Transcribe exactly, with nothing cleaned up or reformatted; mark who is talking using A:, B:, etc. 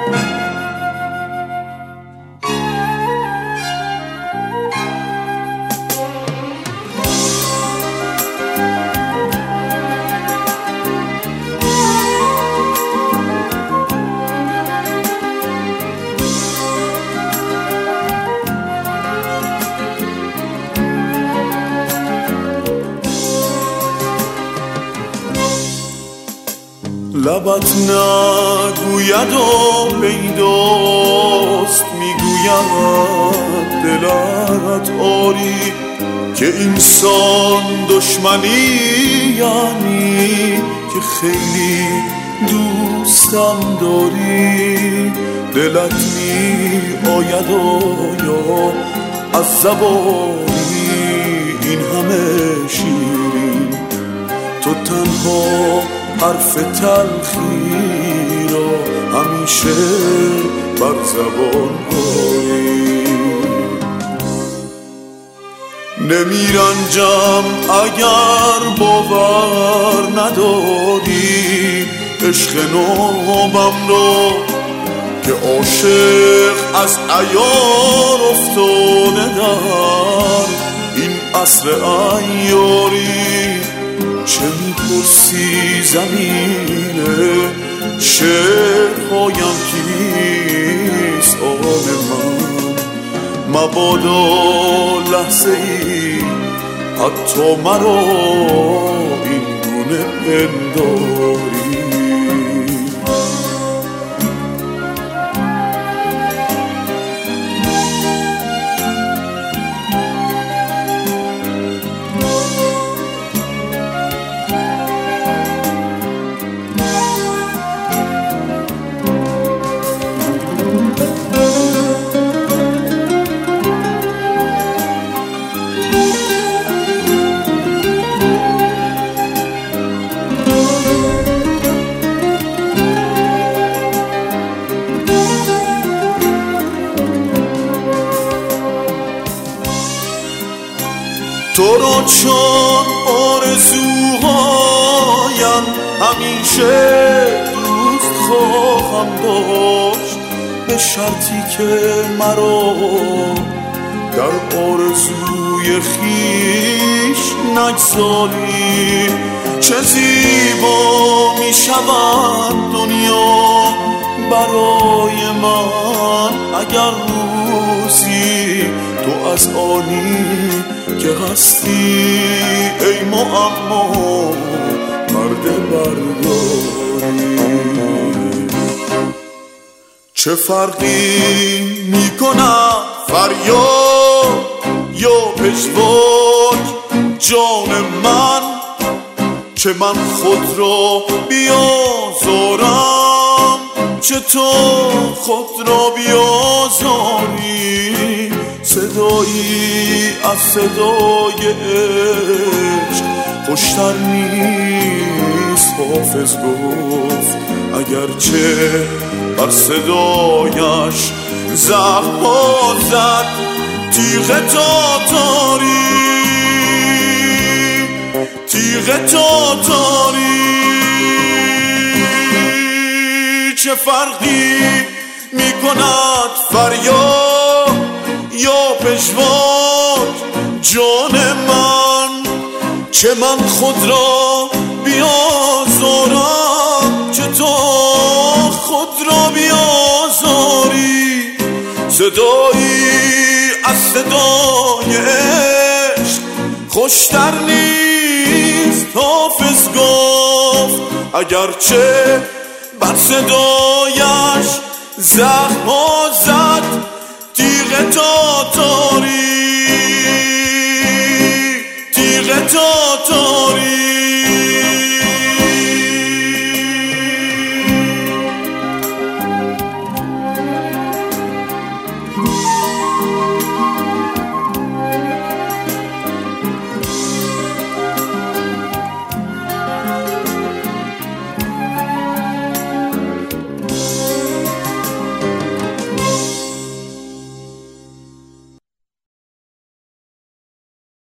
A: لبت نگوید و پیداست میگوید دلت آری که اینسان دشمنی یعنی که خیلی دوستم داری. دلت می آید آیا از زبانی این همه شیرین، تو تنها حرف تلخی را همیشه بر زبان آری. نمیرنجم اگر باور نداری عشق نوبم را که عاشق از عیار افتاده در این عصر عیاری. چه میپرسی زمینه شعرهایم کیست آن من؟ مبادا لحظه ای حتی مرا این گونه پنداری. تو را چون آرزوهایم همیشه دوست خواهم داشت، به شرطی که مرا در آرزوی خیش نگذاری. چه زیبا می شود دنیا برای من اگر روزی تو از آنی که هستی ای معما مرد برداری. چه فرقی می کند فریاد یا پژواک جان من، چه من خود را بیازارم چه تو خود را بیازاری. صدایی از صدای عشق خوشتر نیست حافظ گفت، اگرچه بر صدایش زخم‌ها زد تیغ تاتاری. تیغ تاتاری چه فرقی می کند فریاد یا پژواک جان من، چه من خود را بیازارم چه تو خود را بیازاری. صدایی از صدای عشق خوشتر نیست حافظ گفت، اگرچه بر صدایش زخم‌ها زد تیغ تا